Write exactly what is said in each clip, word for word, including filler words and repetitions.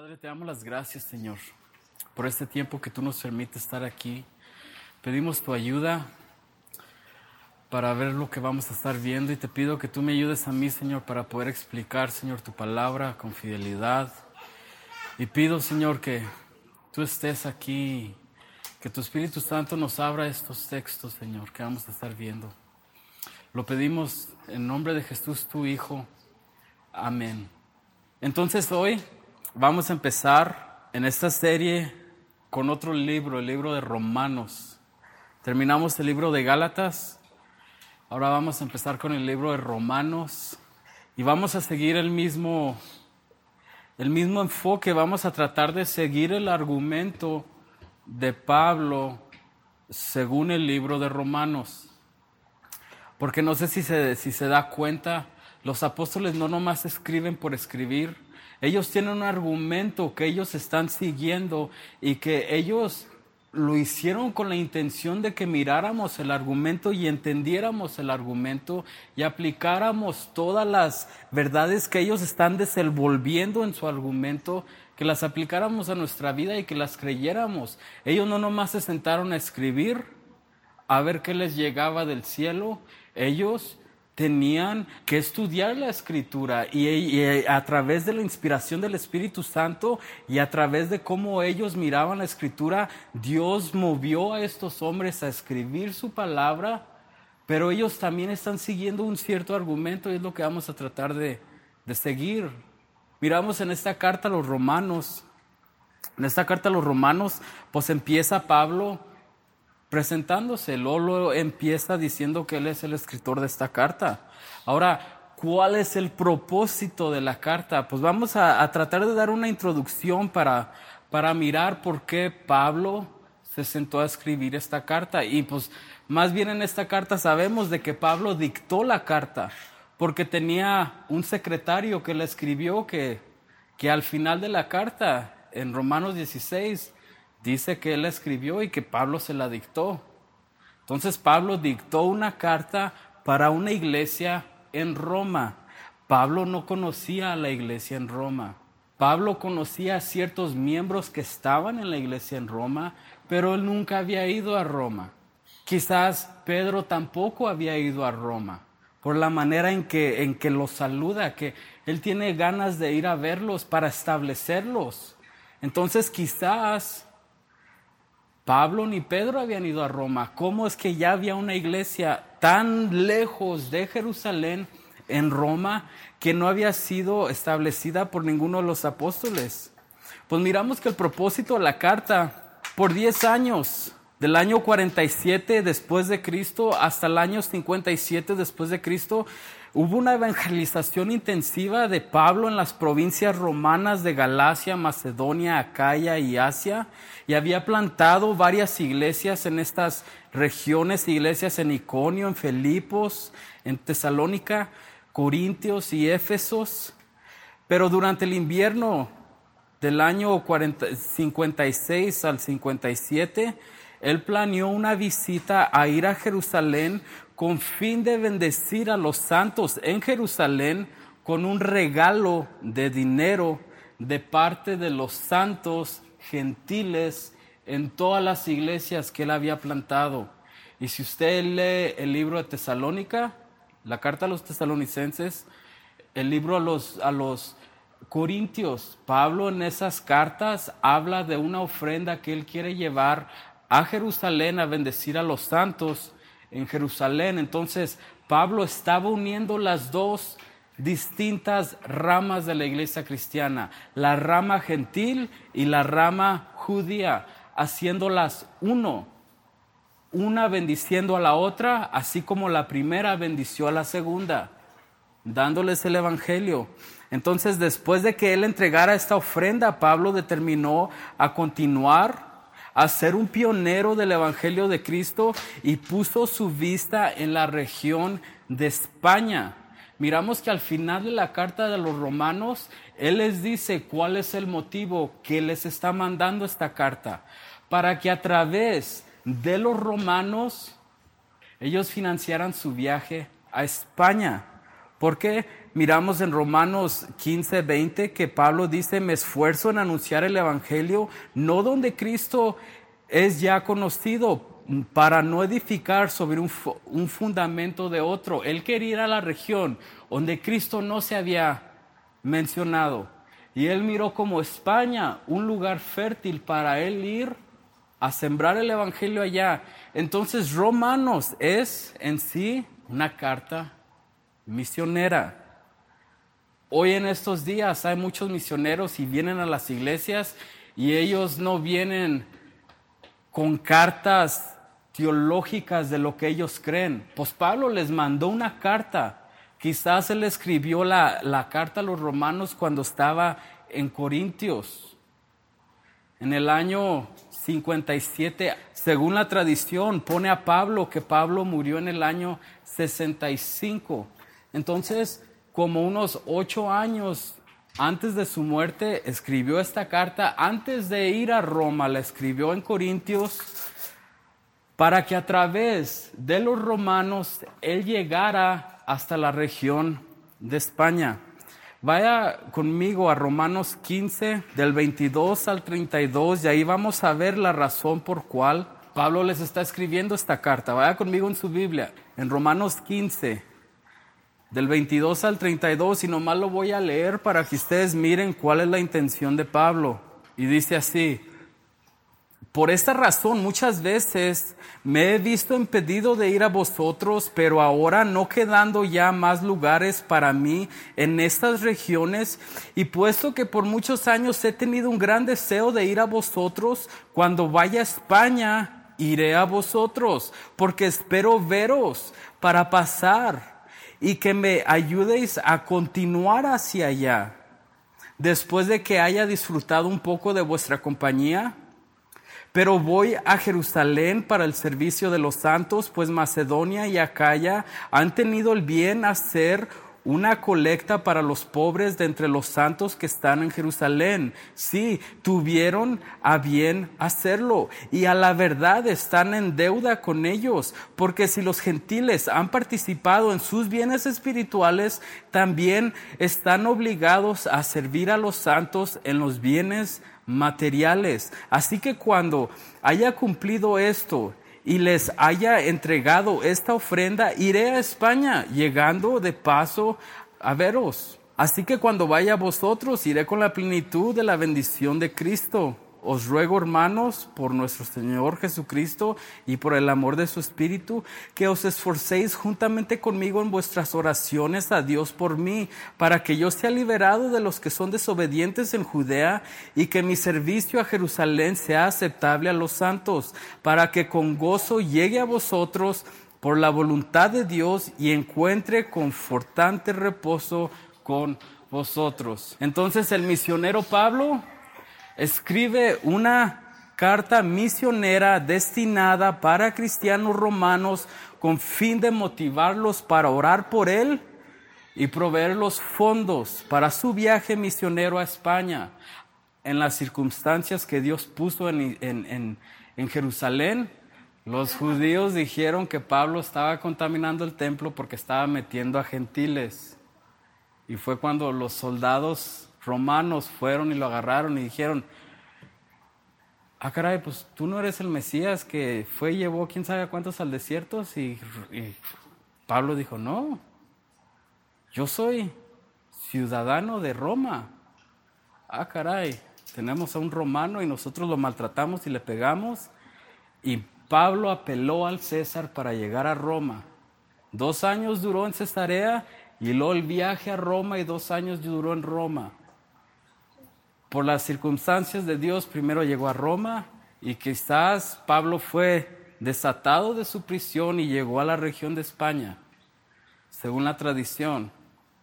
Padre, te damos las gracias, Señor, por este tiempo que tú nos permites estar aquí. Pedimos tu ayuda para ver lo que vamos a estar viendo y te pido que tú me ayudes a mí, Señor, para poder explicar, Señor, tu palabra con fidelidad. Y pido, Señor, que tú estés aquí, que tu Espíritu Santo nos abra estos textos, Señor, que vamos a estar viendo. Lo pedimos en nombre de Jesús, tu Hijo. Amén. Entonces hoy vamos a empezar en esta serie con otro libro, el libro de Romanos. Terminamos el libro de Gálatas, ahora vamos a empezar con el libro de Romanos y vamos a seguir el mismo, el mismo enfoque, vamos a tratar de seguir el argumento de Pablo según el libro de Romanos. Porque no sé si se, si se da cuenta, los apóstoles no nomás escriben por escribir. Ellos tienen un argumento que ellos están siguiendo y que ellos lo hicieron con la intención de que miráramos el argumento y entendiéramos el argumento y aplicáramos todas las verdades que ellos están desenvolviendo en su argumento, que las aplicáramos a nuestra vida y que las creyéramos. Ellos no nomás se sentaron a escribir, a ver qué les llegaba del cielo. Ellos tenían que estudiar la Escritura y, y a través de la inspiración del Espíritu Santo y a través de cómo ellos miraban la Escritura, Dios movió a estos hombres a escribir su palabra, pero ellos también están siguiendo un cierto argumento y es lo que vamos a tratar de, de seguir. Miramos en esta carta a los romanos, en esta carta a los romanos, pues empieza Pablo presentándose. Lolo empieza diciendo que él es el escritor de esta carta. Ahora, ¿cuál es el propósito de la carta? Pues vamos a, a tratar de dar una introducción para, para mirar por qué Pablo se sentó a escribir esta carta. Y pues más bien en esta carta sabemos de que Pablo dictó la carta porque tenía un secretario que la escribió que, que al final de la carta, en Romanos dieciséis, dice que él la escribió y que Pablo se la dictó. Entonces Pablo dictó una carta para una iglesia en Roma. Pablo no conocía a la iglesia en Roma. Pablo conocía a ciertos miembros que estaban en la iglesia en Roma, pero él nunca había ido a Roma. Quizás Pedro tampoco había ido a Roma, por la manera en que, en que los saluda, que él tiene ganas de ir a verlos para establecerlos. Entonces quizás Pablo ni Pedro habían ido a Roma. ¿Cómo es que ya había una iglesia tan lejos de Jerusalén en Roma que no había sido establecida por ninguno de los apóstoles? Pues miramos que el propósito de la carta, por diez años, del año cuarenta y siete después de Cristo hasta el año cincuenta y siete después de Cristo, hubo una evangelización intensiva de Pablo en las provincias romanas de Galacia, Macedonia, Acaya y Asia, y había plantado varias iglesias en estas regiones, iglesias en Iconio, en Filipos, en Tesalónica, Corintios y Éfesos. Pero durante el invierno del año cincuenta y seis al cincuenta y siete, él planeó una visita a ir a Jerusalén con fin de bendecir a los santos en Jerusalén con un regalo de dinero de parte de los santos gentiles en todas las iglesias que él había plantado. Y si usted lee el libro de Tesalónica, la carta a los tesalonicenses, el libro a los, a los Corintios, Pablo en esas cartas habla de una ofrenda que él quiere llevar a Jerusalén a bendecir a los santos en Jerusalén. Entonces Pablo estaba uniendo las dos distintas ramas de la iglesia cristiana, la rama gentil y la rama judía, haciéndolas uno, una bendiciendo a la otra, así como la primera bendició a la segunda, dándoles el evangelio. Entonces, después de que él entregara esta ofrenda, Pablo determinó a continuar a ser un pionero del evangelio de Cristo y puso su vista en la región de España. Miramos que al final de la carta de los romanos, él les dice cuál es el motivo que les está mandando esta carta, para que a través de los romanos ellos financiaran su viaje a España. Porque miramos en Romanos quince, veinte que Pablo dice, me esfuerzo en anunciar el evangelio, no donde Cristo es ya conocido, para no edificar sobre un, un fundamento de otro. Él quería ir a la región donde Cristo no se había mencionado. Y él miró como España un lugar fértil para él ir a sembrar el evangelio allá. Entonces Romanos es en sí una carta misionera. Hoy en estos días hay muchos misioneros y vienen a las iglesias y ellos no vienen con cartas teológicas de lo que ellos creen. Pues Pablo les mandó una carta. Quizás él escribió la, la carta a los romanos cuando estaba en Corintios. En el año cincuenta y siete, según la tradición, pone a Pablo que Pablo murió en el año sesenta y cinco. Entonces, como unos ocho años antes de su muerte, escribió esta carta. Antes de ir a Roma, la escribió en Corintios, para que a través de los romanos él llegara hasta la región de España. Vaya conmigo a Romanos quince, del veintidós al treinta y dos, y ahí vamos a ver la razón por cual Pablo les está escribiendo esta carta. Vaya conmigo en su Biblia, en Romanos quince, del veintidós al treinta y dos, y nomás lo voy a leer para que ustedes miren cuál es la intención de Pablo. Y dice así: por esta razón muchas veces me he visto impedido de ir a vosotros, pero ahora no quedando ya más lugares para mí en estas regiones, y puesto que por muchos años he tenido un gran deseo de ir a vosotros, cuando vaya a España iré a vosotros, porque espero veros para pasar y que me ayudéis a continuar hacia allá, después de que haya disfrutado un poco de vuestra compañía. Pero voy a Jerusalén para el servicio de los santos, pues Macedonia y Acaya han tenido el bien hacer una colecta para los pobres de entre los santos que están en Jerusalén. Sí, tuvieron a bien hacerlo, y a la verdad están en deuda con ellos, porque si los gentiles han participado en sus bienes espirituales, también están obligados a servir a los santos en los bienes materiales. Así que cuando haya cumplido esto y les haya entregado esta ofrenda, iré a España, llegando de paso a veros. Así que cuando vaya a vosotros, iré con la plenitud de la bendición de Cristo. Os ruego, hermanos, por nuestro Señor Jesucristo y por el amor de su Espíritu, que os esforcéis juntamente conmigo en vuestras oraciones a Dios por mí, para que yo sea liberado de los que son desobedientes en Judea, y que mi servicio a Jerusalén sea aceptable a los santos, para que con gozo llegue a vosotros por la voluntad de Dios y encuentre confortante reposo con vosotros. Entonces el misionero Pablo escribe una carta misionera destinada para cristianos romanos con fin de motivarlos para orar por él y proveer los fondos para su viaje misionero a España. En las circunstancias que Dios puso en, en, en, en Jerusalén, los judíos dijeron que Pablo estaba contaminando el templo porque estaba metiendo a gentiles. Y fue cuando los soldados romanos fueron y lo agarraron y dijeron: ah, caray, pues tú no eres el Mesías que fue y llevó quién sabe cuántos al desierto. Y, y Pablo dijo: no, yo soy ciudadano de Roma. Ah, caray, tenemos a un romano y nosotros lo maltratamos y le pegamos. Y Pablo apeló al César para llegar a Roma. Dos años duró en Cesarea, y luego el viaje a Roma, y dos años duró en Roma. Por las circunstancias de Dios, primero llegó a Roma, y quizás Pablo fue desatado de su prisión y llegó a la región de España, según la tradición.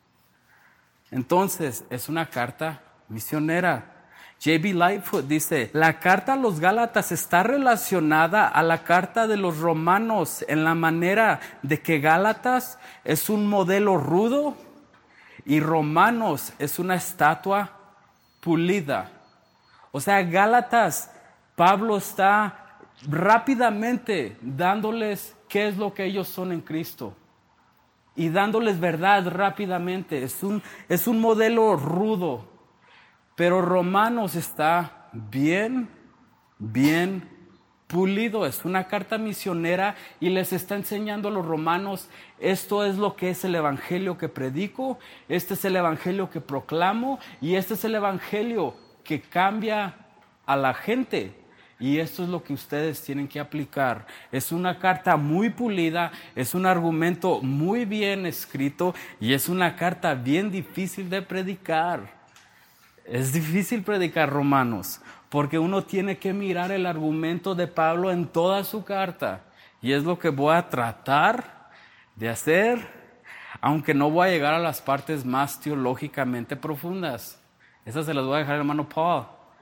Entonces, es una carta misionera. J B Lightfoot dice: la carta a los Gálatas está relacionada a la carta de los romanos en la manera de que Gálatas es un modelo rudo y Romanos es una estatua pulida. O sea, Gálatas, Pablo está rápidamente dándoles qué es lo que ellos son en Cristo. y dándoles verdad rápidamente. Es un, es un modelo rudo, pero Romanos está bien, bien pulido. Es una carta misionera y les está enseñando a los romanos: esto es lo que es el evangelio que predico, este es el evangelio que proclamo y este es el evangelio que cambia a la gente. Y esto es lo que ustedes tienen que aplicar. Es una carta muy pulida, es un argumento muy bien escrito y es una carta bien difícil de predicar. Es difícil predicar Romanos porque uno tiene que mirar el argumento de Pablo en toda su carta. Y es lo que voy a tratar de hacer, aunque no voy a llegar a las partes más teológicamente profundas. Esas se las voy a dejar al hermano Paul.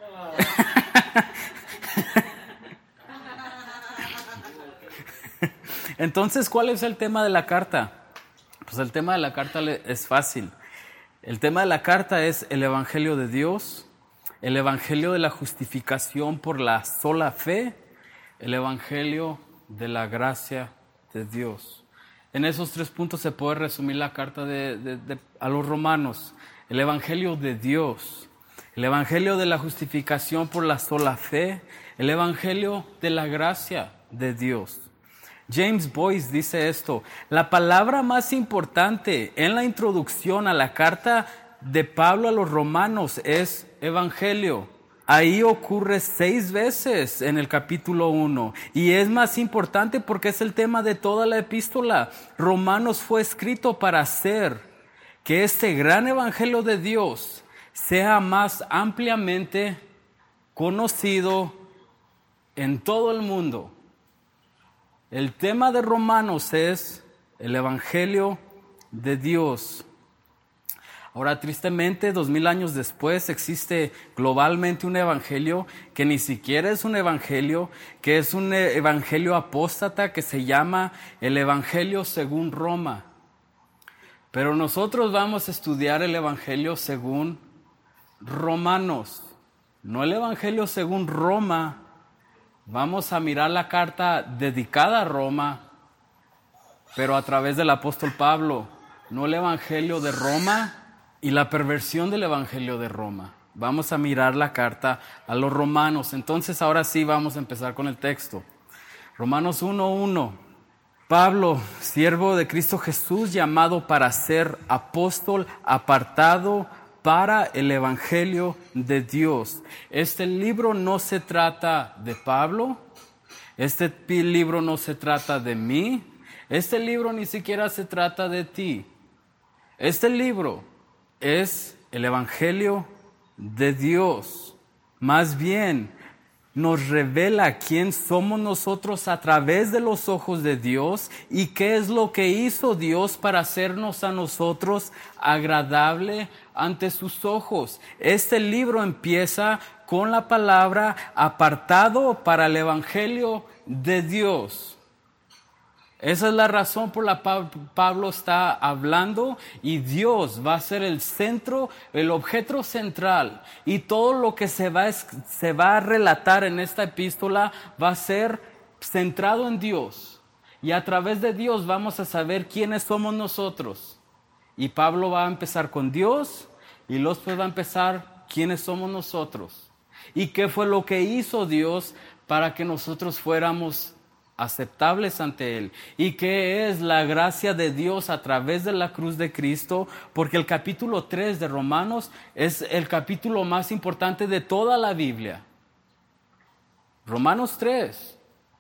Entonces, ¿cuál es el tema de la carta? Pues el tema de la carta es fácil. El tema de la carta es el evangelio de Dios, el evangelio de la justificación por la sola fe, el evangelio de la gracia de Dios. En esos tres puntos se puede resumir la carta de, de, de, a los romanos. El evangelio de Dios, el evangelio de la justificación por la sola fe, el evangelio de la gracia de Dios. James Boyce dice esto: la palabra más importante en la introducción a la carta de Pablo a los romanos es evangelio. Ahí ocurre seis veces en el capítulo uno y es más importante porque es el tema de toda la epístola. Romanos fue escrito para hacer que este gran evangelio de Dios sea más ampliamente conocido en todo el mundo. El tema de Romanos es el evangelio de Dios. Ahora, tristemente, dos mil años después, existe globalmente un evangelio que ni siquiera es un evangelio, que es un evangelio apóstata que se llama el evangelio según Roma. Pero nosotros vamos a estudiar el evangelio según Romanos, no el evangelio según Roma. Vamos a mirar la carta dedicada a Roma, pero a través del apóstol Pablo, no el evangelio de Roma y la perversión del evangelio de Roma. Vamos a mirar la carta a los romanos. Entonces, ahora sí vamos a empezar con el texto. Romanos uno uno. Pablo, siervo de Cristo Jesús, llamado para ser apóstol, apartado para el evangelio de Dios. Este libro no se trata de Pablo, este libro no se trata de mí, este libro ni siquiera se trata de ti. Este libro es el evangelio de Dios. Más bien, nos revela quién somos nosotros a través de los ojos de Dios y qué es lo que hizo Dios para hacernos a nosotros agradable ante sus ojos. Este libro empieza con la palabra apartado para el evangelio de Dios. Esa es la razón por la que Pablo está hablando, y Dios va a ser el centro, el objeto central, y todo lo que se va, se va a relatar en esta epístola va a ser centrado en Dios, y a través de Dios vamos a saber quiénes somos nosotros. Y Pablo va a empezar con Dios y luego va a empezar quiénes somos nosotros y qué fue lo que hizo Dios para que nosotros fuéramos aceptables ante Él, y qué es la gracia de Dios a través de la cruz de Cristo, porque el capítulo tres de Romanos es el capítulo más importante de toda la Biblia. Romanos tres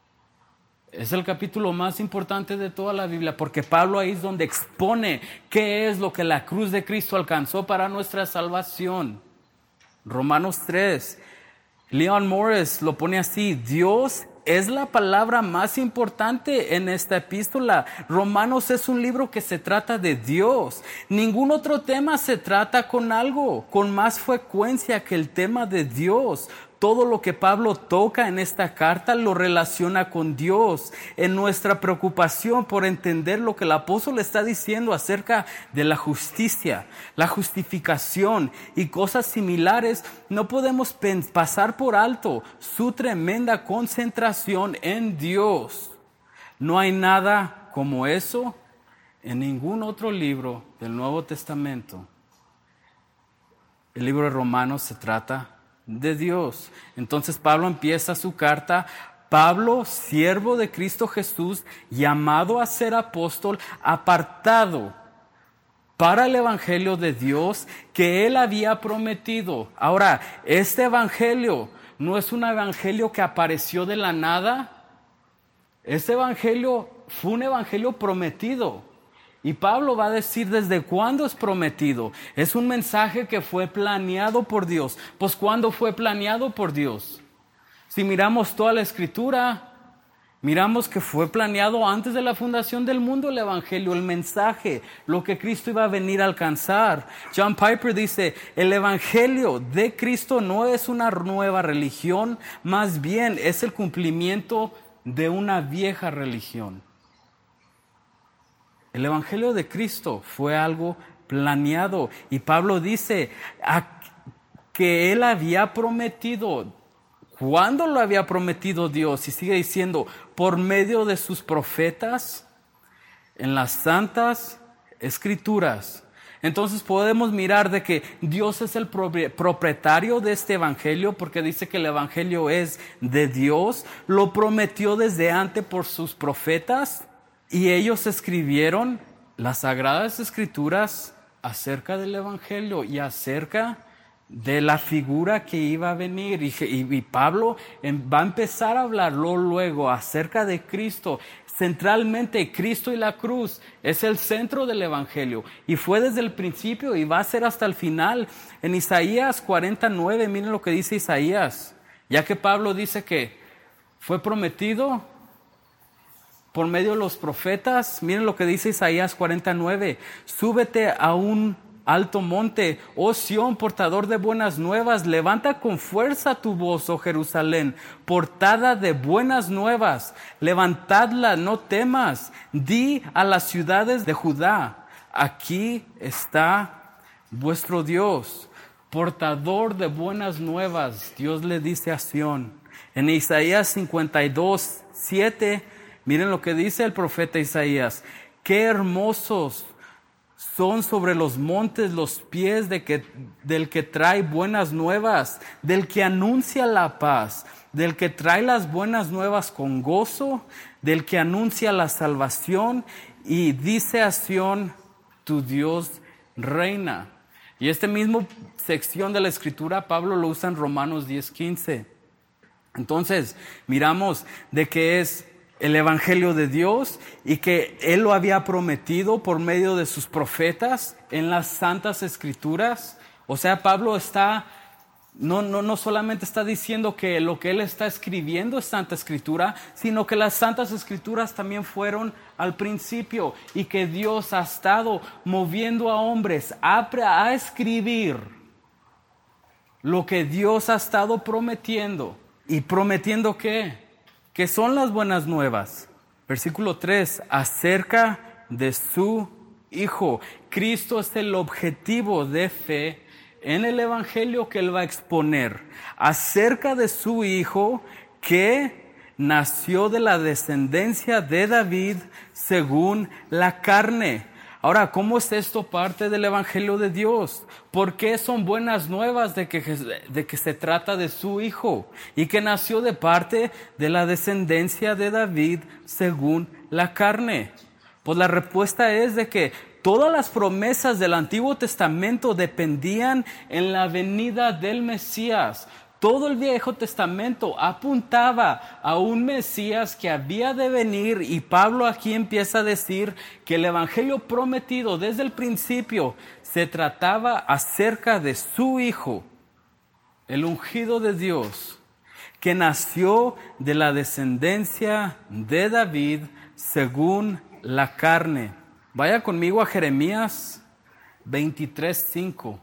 es el capítulo más importante de toda la Biblia, porque Pablo ahí es donde expone qué es lo que la cruz de Cristo alcanzó para nuestra salvación. Romanos tres, Leon Morris lo pone así: Dios es la palabra más importante en esta epístola. Romanos es un libro que se trata de Dios. Ningún otro tema se trata con algo, con más frecuencia que el tema de Dios. Todo lo que Pablo toca en esta carta lo relaciona con Dios. En nuestra preocupación por entender lo que el apóstol está diciendo acerca de la justicia, la justificación y cosas similares, no podemos pasar por alto su tremenda concentración en Dios. No hay nada como eso en ningún otro libro del Nuevo Testamento, el libro de Romanos, se trata de Dios. Entonces Pablo empieza su carta. Pablo, siervo de Cristo Jesús, llamado a ser apóstol, apartado para el evangelio de Dios que él había prometido. Ahora, este evangelio no es un evangelio que apareció de la nada. Este evangelio fue un evangelio prometido. Y Pablo va a decir desde cuándo es prometido. Es un mensaje que fue planeado por Dios. Pues ¿cuándo fue planeado por Dios? Si miramos toda la Escritura, miramos que fue planeado antes de la fundación del mundo el evangelio, el mensaje, lo que Cristo iba a venir a alcanzar. John Piper dice, el evangelio de Cristo no es una nueva religión, más bien es el cumplimiento de una vieja religión. El evangelio de Cristo fue algo planeado y Pablo dice que él había prometido. ¿Cuándo lo había prometido Dios? Y sigue diciendo, por medio de sus profetas en las santas escrituras. Entonces podemos mirar de que Dios es el propietario de este evangelio, porque dice que el evangelio es de Dios. Lo prometió desde antes por sus profetas y ellos escribieron las sagradas escrituras acerca del evangelio y acerca de la figura que iba a venir. Y, y, y Pablo en, va a empezar a hablarlo luego acerca de Cristo. Centralmente Cristo y la cruz es el centro del evangelio y fue desde el principio y va a ser hasta el final. En Isaías cuarenta y nueve, miren lo que dice Isaías, ya que Pablo dice que fue prometido por medio de los profetas. Miren lo que dice Isaías cuarenta y nueve, súbete a un alto monte, oh Sión, portador de buenas nuevas, levanta con fuerza tu voz, oh Jerusalén, portada de buenas nuevas, levantadla, no temas, di a las ciudades de Judá, aquí está vuestro Dios, portador de buenas nuevas. Dios le dice a Sión. En Isaías cincuenta y dos, siete, miren lo que dice el profeta Isaías, qué hermosos son sobre los montes los pies de que, del que trae buenas nuevas, del que anuncia la paz, del que trae las buenas nuevas con gozo, del que anuncia la salvación y dice a Sión, tu Dios reina. Y esta misma sección de la Escritura Pablo lo usa en Romanos diez, quince. Entonces miramos de que es el evangelio de Dios y que Él lo había prometido por medio de sus profetas en las santas escrituras. O sea, Pablo está, no, no, no solamente está diciendo que lo que él está escribiendo es santa escritura, sino que las santas escrituras también fueron al principio y que Dios ha estado moviendo a hombres a, a escribir lo que Dios ha estado prometiendo. ¿Y prometiendo qué? Que son las buenas nuevas. Versículo tres, acerca de su Hijo. Cristo es el objetivo de fe en el evangelio que él va a exponer. Acerca de su Hijo que nació de la descendencia de David según la carne. Ahora, ¿cómo es esto parte del evangelio de Dios? ¿Por qué son buenas nuevas de que, de que se trata de su Hijo y que nació de parte de la descendencia de David según la carne? Pues la respuesta es de que todas las promesas del Antiguo Testamento dependían en la venida del Mesías. Todo el Viejo Testamento apuntaba a un Mesías que había de venir y Pablo aquí empieza a decir que el evangelio prometido desde el principio se trataba acerca de su Hijo, el ungido de Dios, que nació de la descendencia de David según la carne. Vaya conmigo a Jeremías veintitrés, cinco.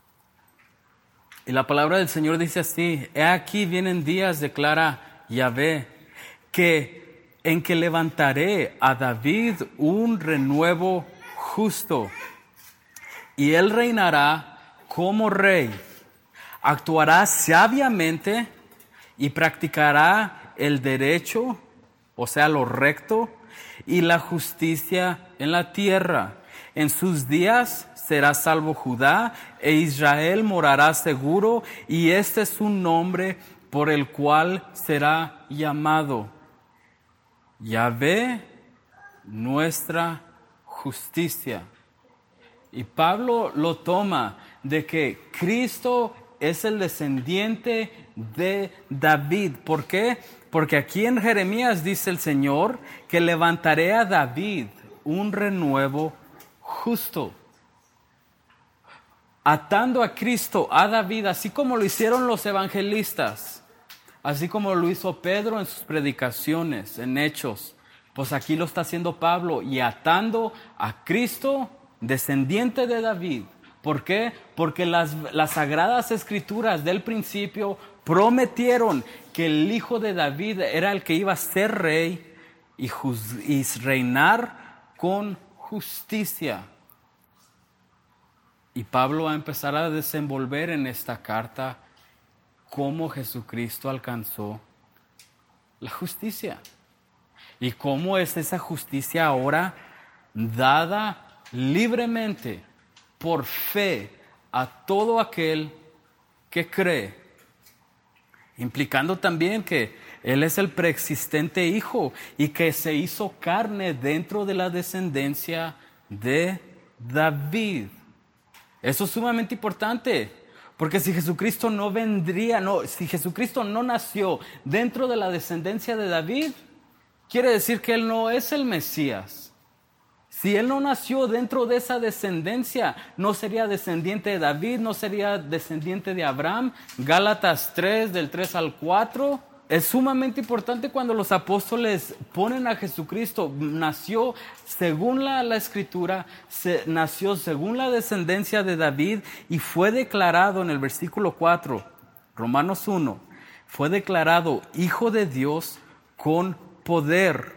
Y la palabra del Señor dice así, he aquí vienen días, declara Yahvé, que en que levantaré a David un renuevo justo, y él reinará como rey, actuará sabiamente y practicará el derecho, o sea, lo recto, y la justicia en la tierra. En sus días será salvo Judá e Israel morará seguro, y este es un nombre por el cual será llamado Yahvé, nuestra justicia. Y Pablo lo toma de que Cristo es el descendiente de David. ¿Por qué? Porque aquí en Jeremías dice el Señor que levantaré a David un renuevo justo. Atando a Cristo, a David, así como lo hicieron los evangelistas, así como lo hizo Pedro en sus predicaciones, en Hechos, pues aquí lo está haciendo Pablo, y atando a Cristo, descendiente de David. ¿Por qué? Porque las, las sagradas escrituras del principio prometieron que el hijo de David era el que iba a ser rey y, juz, y reinar con justicia. Y Pablo va a empezar a desenvolver en esta carta cómo Jesucristo alcanzó la justicia. Y cómo es esa justicia ahora dada libremente por fe a todo aquel que cree. Implicando también que Él es el preexistente Hijo y que se hizo carne dentro de la descendencia de David. Eso es sumamente importante, porque si Jesucristo no vendría, no, si Jesucristo no nació dentro de la descendencia de David, quiere decir que Él no es el Mesías. Si Él no nació dentro de esa descendencia, no sería descendiente de David, no sería descendiente de Abraham. Gálatas tres, del tres al cuatro. Es sumamente importante cuando los apóstoles ponen a Jesucristo. Nació según la, la Escritura, se, nació según la descendencia de David y fue declarado en el versículo cuatro, Romanos uno, fue declarado Hijo de Dios con poder,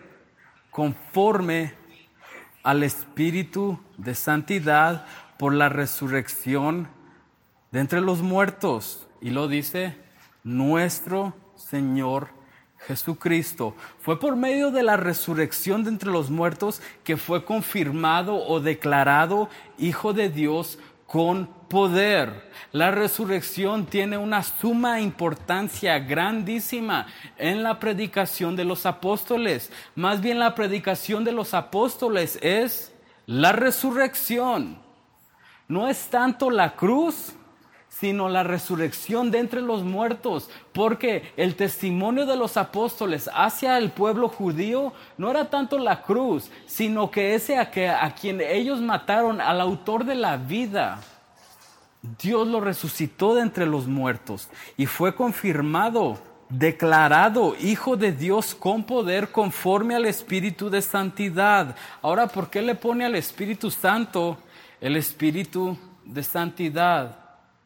conforme al Espíritu de santidad por la resurrección de entre los muertos. Y lo dice nuestro Señor Jesucristo. Fue por medio de la resurrección de entre los muertos que fue confirmado o declarado Hijo de Dios con poder. La resurrección tiene una suma importancia grandísima en la predicación de los apóstoles. Más bien la predicación de los apóstoles es la resurrección. No es tanto la cruz, sino la resurrección de entre los muertos, porque el testimonio de los apóstoles hacia el pueblo judío no era tanto la cruz, sino que ese a, que, a quien ellos mataron, al autor de la vida, Dios lo resucitó de entre los muertos y fue confirmado, declarado Hijo de Dios con poder conforme al Espíritu de santidad. Ahora, ¿por qué le pone al Espíritu Santo el Espíritu de santidad?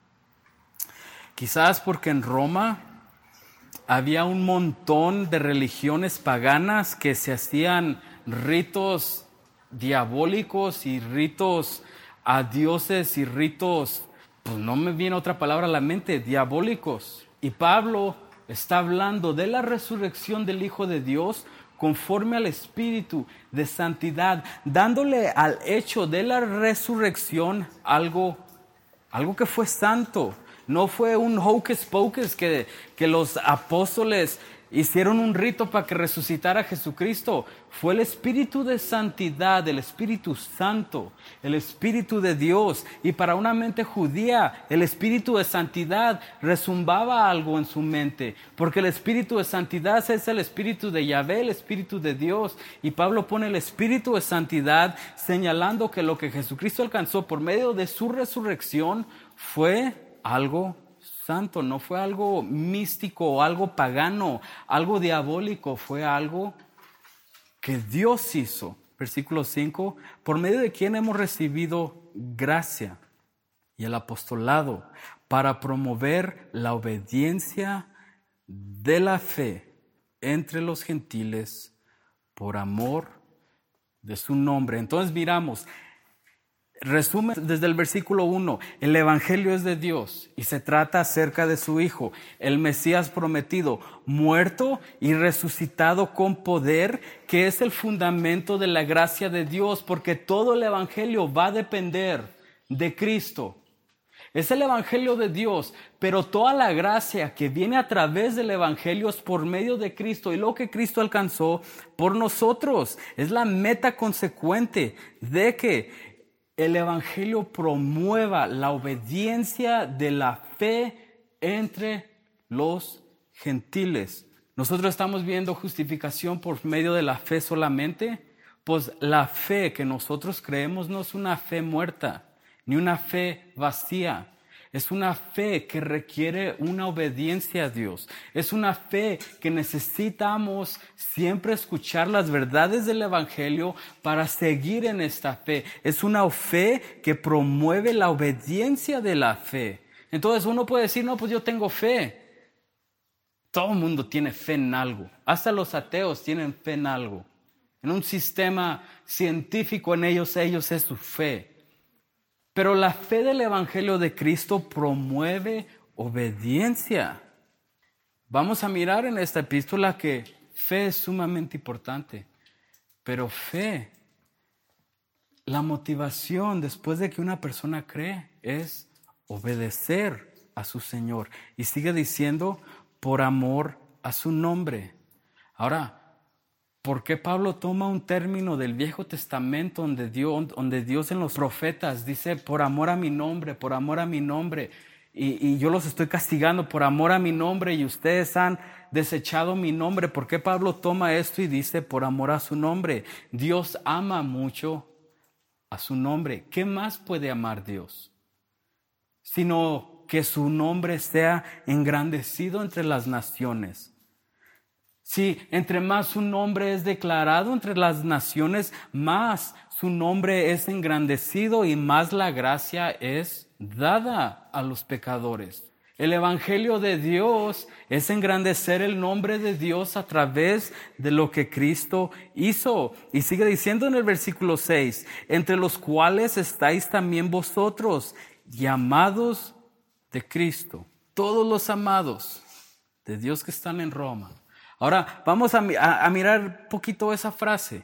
Quizás porque en Roma había un montón de religiones paganas que se hacían ritos diabólicos y ritos a dioses y ritos, pues no me viene otra palabra a la mente, diabólicos. Y Pablo está hablando de la resurrección del Hijo de Dios conforme al Espíritu de santidad, dándole al hecho de la resurrección algo, algo que fue santo. No fue un hocus pocus que, que los apóstoles hicieron un rito para que resucitara Jesucristo. Fue el Espíritu de santidad, el Espíritu Santo, el Espíritu de Dios. Y para una mente judía, el Espíritu de santidad resumbaba algo en su mente, porque el Espíritu de santidad es el Espíritu de Yahvé, el Espíritu de Dios. Y Pablo pone el Espíritu de santidad señalando que lo que Jesucristo alcanzó por medio de su resurrección fue algo santo, no fue algo místico o algo pagano, algo diabólico, fue algo que Dios hizo. Versículo cinco, por medio de quien hemos recibido gracia y el apostolado para promover la obediencia de la fe entre los gentiles por amor de su nombre. Entonces miramos, Resume desde el versículo uno, el Evangelio es de Dios y se trata acerca de su Hijo, el Mesías prometido, muerto y resucitado con poder, que es el fundamento de la gracia de Dios, porque todo el Evangelio va a depender de Cristo. Es el Evangelio de Dios, pero toda la gracia que viene a través del Evangelio es por medio de Cristo y lo que Cristo alcanzó por nosotros. Es la meta consecuente de que el Evangelio promueva la obediencia de la fe entre los gentiles. Nosotros estamos viendo justificación por medio de la fe solamente, pues la fe que nosotros creemos no es una fe muerta, ni una fe vacía. Es una fe que requiere una obediencia a Dios. Es una fe que necesitamos siempre escuchar las verdades del Evangelio para seguir en esta fe. Es una fe que promueve la obediencia de la fe. Entonces uno puede decir, no, pues yo tengo fe. Todo el mundo tiene fe en algo. Hasta los ateos tienen fe en algo. En un sistema científico en ellos, ellos es su fe. Pero la fe del Evangelio de Cristo promueve obediencia. Vamos a mirar en esta epístola que fe es sumamente importante. Pero fe, la motivación después de que una persona cree es obedecer a su Señor. Y sigue diciendo, por amor a su nombre. Ahora, ¿por qué Pablo toma un término del Viejo Testamento donde Dios, donde Dios en los profetas dice por amor a mi nombre, por amor a mi nombre? Y, y yo los estoy castigando por amor a mi nombre y ustedes han desechado mi nombre. ¿Por qué Pablo toma esto y dice por amor a su nombre? Dios ama mucho a su nombre. ¿Qué más puede amar Dios? Sino que su nombre sea engrandecido entre las naciones. Sí, entre más su nombre es declarado entre las naciones, más su nombre es engrandecido y más la gracia es dada a los pecadores. El Evangelio de Dios es engrandecer el nombre de Dios a través de lo que Cristo hizo. Y sigue diciendo en el versículo seis, entre los cuales estáis también vosotros, llamados de Cristo. Todos los amados de Dios que están en Roma. Ahora vamos a, a, a mirar un poquito esa frase,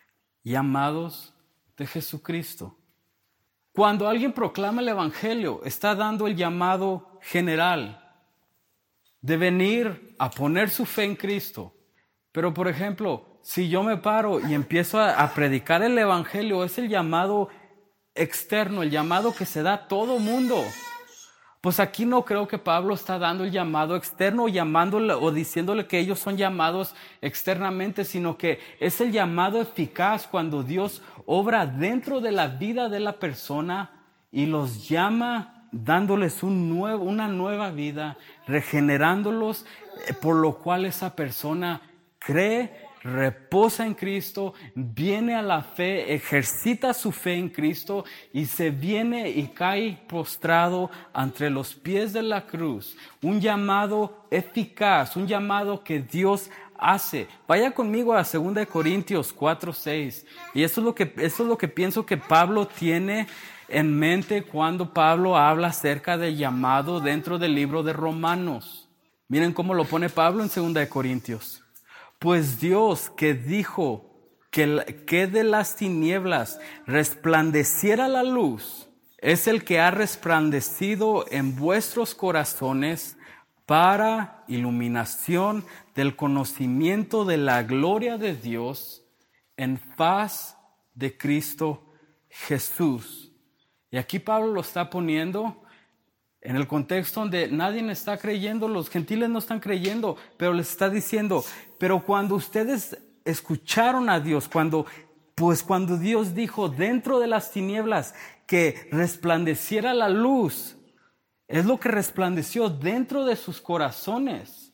llamados de Jesucristo. Cuando alguien proclama el Evangelio, está dando el llamado general de venir a poner su fe en Cristo. Pero por ejemplo, si yo me paro y empiezo a, a predicar el Evangelio, es el llamado externo, el llamado que se da a todo mundo. Pues aquí no creo que Pablo está dando el llamado externo, llamándole o diciéndole que ellos son llamados externamente, sino que es el llamado eficaz cuando Dios obra dentro de la vida de la persona y los llama dándoles un nuevo, una nueva vida, regenerándolos, por lo cual esa persona cree, reposa en Cristo, viene a la fe, ejercita su fe en Cristo y se viene y cae postrado ante los pies de la cruz. Un llamado eficaz, un llamado que Dios hace. Vaya conmigo a segunda de Corintios cuatro, seis. Y eso es lo que, eso es lo que pienso que Pablo tiene en mente cuando Pablo habla acerca del llamado dentro del libro de Romanos. Miren cómo lo pone Pablo en segunda de Corintios. Pues Dios que dijo que, que de las tinieblas resplandeciera la luz, es el que ha resplandecido en vuestros corazones para iluminación del conocimiento de la gloria de Dios en faz de Cristo Jesús. Y aquí Pablo lo está poniendo en el contexto donde nadie está creyendo, los gentiles no están creyendo, pero les está diciendo, pero cuando ustedes escucharon a Dios, cuando, pues cuando Dios dijo dentro de las tinieblas que resplandeciera la luz, es lo que resplandeció dentro de sus corazones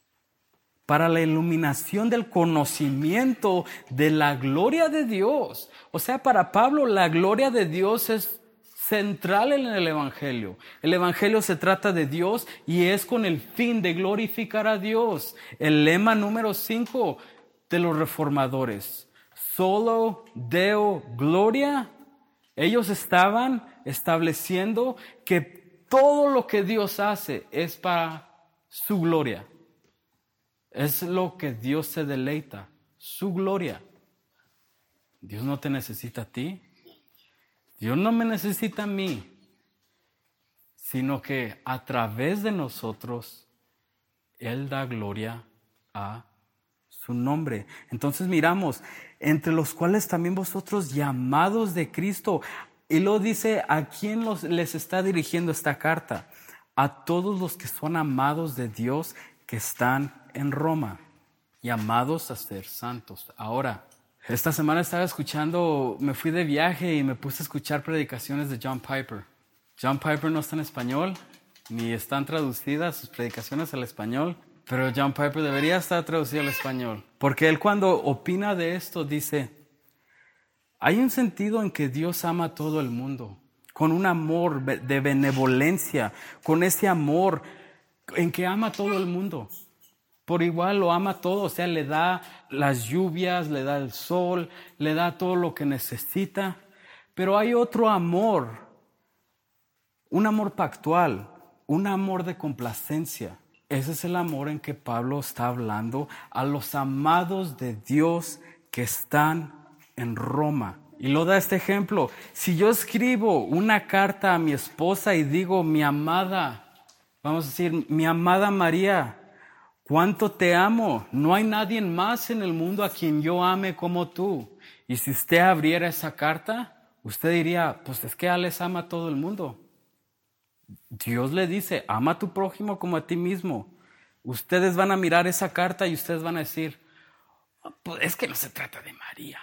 para la iluminación del conocimiento de la gloria de Dios. O sea, para Pablo la gloria de Dios es central en el Evangelio. El Evangelio se trata de Dios y es con el fin de glorificar a Dios. El lema número cinco de los reformadores. Solo Deo Gloria Ellos estaban estableciendo que todo lo que Dios hace es para su gloria. Es lo que Dios se deleita, su gloria. Dios no te necesita a ti. Dios no me necesita a mí. Sino que a través de nosotros, Él da gloria a su nombre. Entonces miramos, entre los cuales también vosotros llamados de Cristo. Y lo dice, ¿a quién los, les está dirigiendo esta carta? A todos los que son amados de Dios que están en Roma, llamados a ser santos. Ahora, esta semana estaba escuchando, me fui de viaje y me puse a escuchar predicaciones de John Piper. John Piper no está en español, ni están traducidas sus predicaciones al español, pero John Piper debería estar traducido al español. Porque él cuando opina de esto dice, hay un sentido en que Dios ama a todo el mundo, con un amor de benevolencia, con ese amor en que ama a todo el mundo. Por igual lo ama todo, o sea, le da las lluvias, le da el sol, le da todo lo que necesita. Pero hay otro amor, un amor pactual, un amor de complacencia. Ese es el amor en que Pablo está hablando a los amados de Dios que están en Roma. Y lo da este ejemplo. Si yo escribo una carta a mi esposa y digo, mi amada, vamos a decir, mi amada María, cuánto te amo. No hay nadie más en el mundo a quien yo ame como tú. Y si usted abriera esa carta, usted diría, pues es que Alex ama a todo el mundo. Dios le dice, ama a tu prójimo como a ti mismo. Ustedes van a mirar esa carta y ustedes van a decir, pues es que no se trata de María.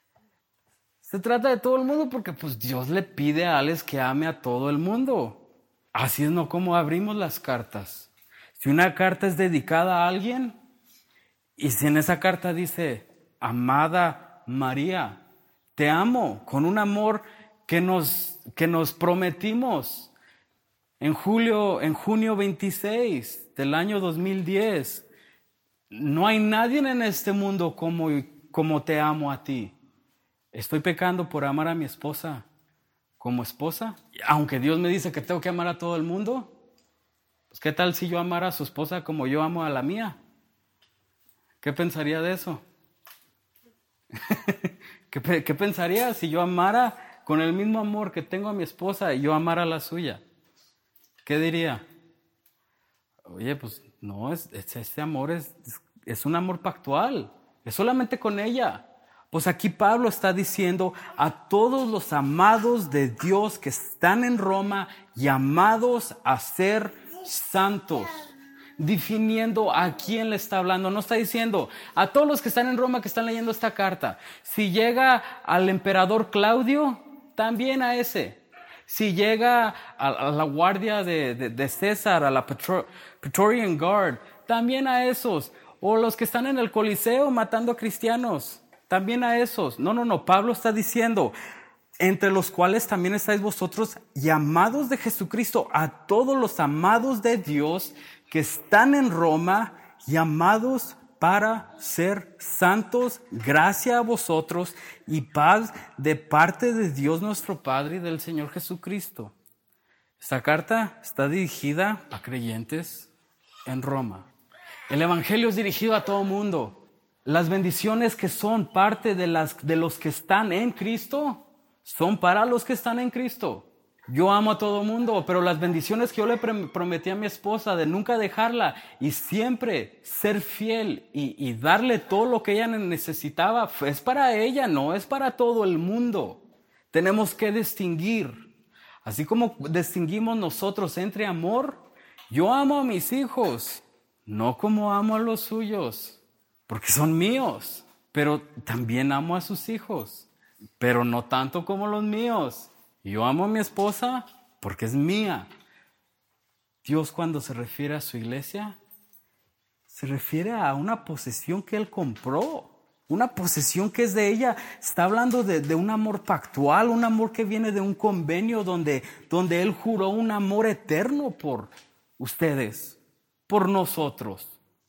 Se trata de todo el mundo porque pues Dios le pide a Alex que ame a todo el mundo. Así es no como abrimos las cartas. Si una carta es dedicada a alguien y si en esa carta dice, amada María, te amo con un amor que nos, que nos prometimos en julio, en junio veintiséis del año dos mil diez. No hay nadie en este mundo como, como te amo a ti. ¿Estoy pecando por amar a mi esposa como esposa? Aunque Dios me dice que tengo que amar a todo el mundo. Pues ¿qué tal si yo amara a su esposa como yo amo a la mía? ¿Qué pensaría de eso? ¿Qué, ¿Qué pensaría si yo amara con el mismo amor que tengo a mi esposa y yo amara a la suya? ¿Qué diría? Oye, pues no, es, es, ese amor es, es, es un amor pactual. Es solamente con ella. Pues aquí Pablo está diciendo a todos los amados de Dios que están en Roma, llamados a ser santos, definiendo a quién le está hablando. No está diciendo a todos los que están en Roma que están leyendo esta carta. Si llega al emperador Claudio, también a ese. Si llega a, a la guardia de, de, de César, a la Petro, Praetorian Guard, también a esos. O los que están en el Coliseo matando a cristianos, también a esos. No, no, no. Pablo está diciendo, entre los cuales también estáis vosotros llamados de Jesucristo, a todos los amados de Dios que están en Roma, llamados para ser santos, gracia a vosotros y paz de parte de Dios nuestro Padre y del Señor Jesucristo. Esta carta está dirigida a creyentes en Roma. El Evangelio es dirigido a todo mundo. Las bendiciones que son parte de, las, de los que están en Cristo son para los que están en Cristo. Yo amo a todo mundo, pero las bendiciones que yo le prometí a mi esposa de nunca dejarla y siempre ser fiel y, y darle todo lo que ella necesitaba, es para ella, no es para todo el mundo. Tenemos que distinguir. Así como distinguimos nosotros entre amor, yo amo a mis hijos, no como amo a los suyos. Porque son míos, pero también amo a sus hijos, pero no tanto como los míos. Yo amo a mi esposa porque es mía. Dios cuando se refiere a su iglesia, se refiere a una posesión que Él compró, una posesión que es de ella. Está hablando de, de un amor pactual, un amor que viene de un convenio donde, donde Él juró un amor eterno por ustedes, por nosotros.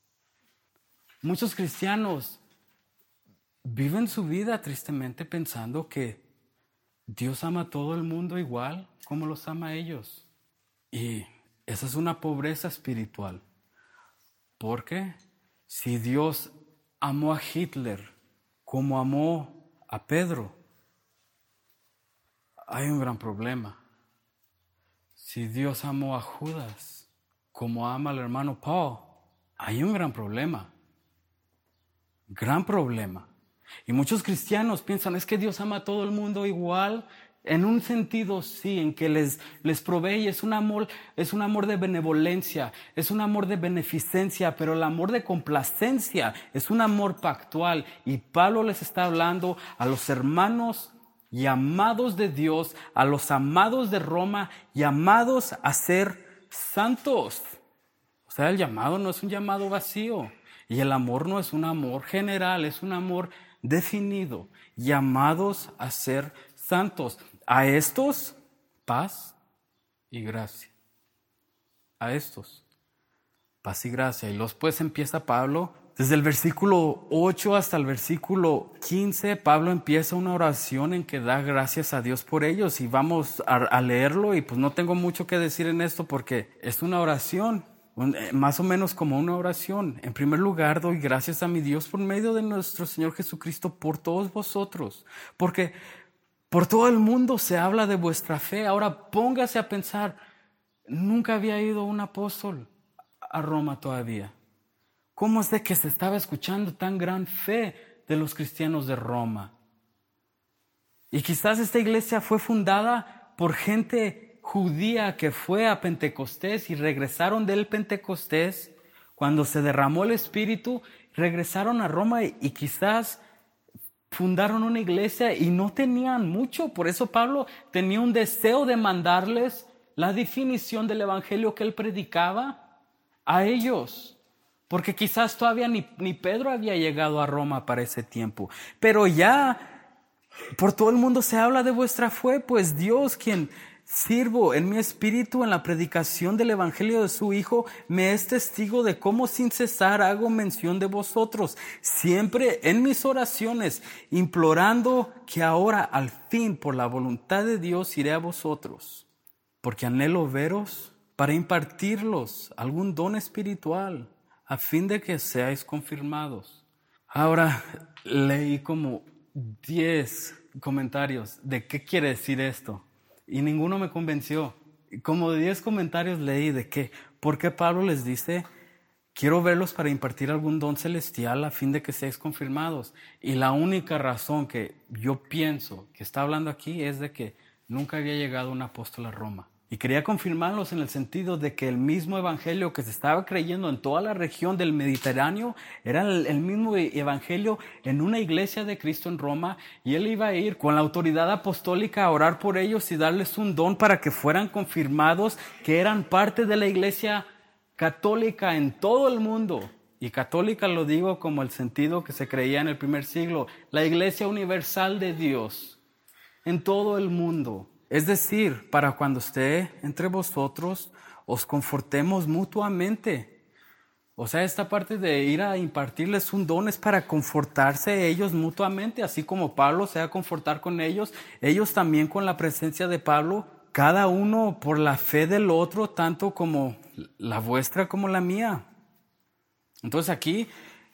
Muchos cristianos viven su vida tristemente pensando que Dios ama a todo el mundo igual como los ama a ellos. Y esa es una pobreza espiritual. Porque si Dios amó a Hitler como amó a Pedro, hay un gran problema. Si Dios amó a Judas como ama al hermano Paul, hay un gran problema. Gran problema. Y muchos cristianos piensan, es que Dios ama a todo el mundo igual. En un sentido sí, en que les, les provee, es un amor, es un amor de benevolencia, es un amor de beneficencia, pero el amor de complacencia es un amor pactual. Y Pablo les está hablando a los hermanos y amados de Dios, a los amados de Roma, llamados a ser santos. O sea, el llamado no es un llamado vacío. Y el amor no es un amor general, es un amor definido. Llamados a ser santos. A estos, paz y gracia. A estos, paz y gracia. Y después empieza Pablo, desde el versículo ocho hasta el versículo quince, Pablo empieza una oración en que da gracias a Dios por ellos. Y vamos a, a leerlo, y pues no tengo mucho que decir en esto porque es una oración. Más o menos como una oración. En primer lugar, doy gracias a mi Dios por medio de nuestro Señor Jesucristo por todos vosotros, porque por todo el mundo se habla de vuestra fe. Ahora póngase a pensar, nunca había ido un apóstol a Roma todavía. ¿Cómo es de que se estaba escuchando tan gran fe de los cristianos de Roma? Y quizás esta iglesia fue fundada por gente judía que fue a Pentecostés y regresaron del Pentecostés cuando se derramó el Espíritu, regresaron a Roma y, y quizás fundaron una iglesia y no tenían mucho. Por eso Pablo tenía un deseo de mandarles la definición del evangelio que él predicaba a ellos, porque quizás todavía ni, ni Pedro había llegado a Roma para ese tiempo. Pero ya por todo el mundo se habla de vuestra fe, pues Dios, quien sirvo en mi espíritu en la predicación del evangelio de su Hijo, me es testigo de cómo sin cesar hago mención de vosotros, siempre en mis oraciones, implorando que ahora al fin por la voluntad de Dios iré a vosotros, porque anhelo veros para impartirlos algún don espiritual, a fin de que seáis confirmados. Ahora leí como diez comentarios de qué quiere decir esto. Y ninguno me convenció. Como de diez comentarios leí de que, ¿por qué Pablo les dice, quiero verlos para impartir algún don celestial a fin de que seáis confirmados? Y la única razón que yo pienso que está hablando aquí es de que nunca había llegado un apóstol a Roma. Y quería confirmarlos en el sentido de que el mismo evangelio que se estaba creyendo en toda la región del Mediterráneo era el, el mismo evangelio en una iglesia de Cristo en Roma, y él iba a ir con la autoridad apostólica a orar por ellos y darles un don para que fueran confirmados, que eran parte de la iglesia católica en todo el mundo. Y católica lo digo como el sentido que se creía en el primer siglo, la iglesia universal de Dios en todo el mundo. Es decir, para cuando esté entre vosotros, os confortemos mutuamente. O sea, esta parte de ir a impartirles un don es para confortarse ellos mutuamente, así como Pablo se va a confortar con ellos, ellos también con la presencia de Pablo, cada uno por la fe del otro, tanto como la vuestra como la mía. Entonces aquí,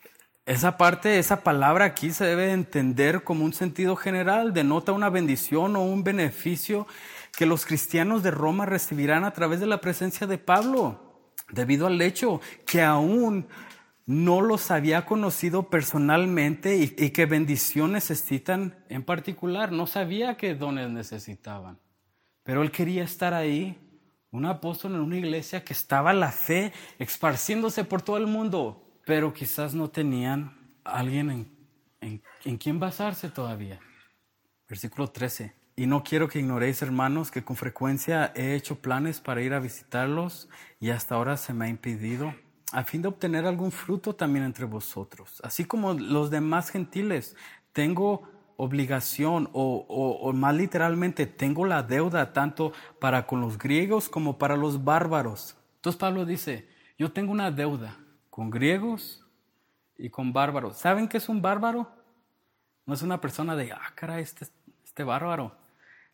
esa parte, esa palabra aquí se debe entender como un sentido general, denota una bendición o un beneficio que los cristianos de Roma recibirán a través de la presencia de Pablo, debido al hecho que aún no los había conocido personalmente y, y qué bendición necesitan en particular. No sabía qué dones necesitaban, pero él quería estar ahí, un apóstol en una iglesia que estaba la fe esparciéndose por todo el mundo. Pero quizás no tenían a alguien en, en, en quien basarse todavía. Versículo trece. Y no quiero que ignoréis, hermanos, que con frecuencia he hecho planes para ir a visitarlos y hasta ahora se me ha impedido, a fin de obtener algún fruto también entre vosotros. Así como los demás gentiles, tengo obligación o, o, o más literalmente, tengo la deuda tanto para con los griegos como para los bárbaros. Entonces Pablo dice, yo tengo una deuda con griegos y con bárbaros. ¿Saben qué es un bárbaro? No es una persona de, ah, caray, este, este bárbaro.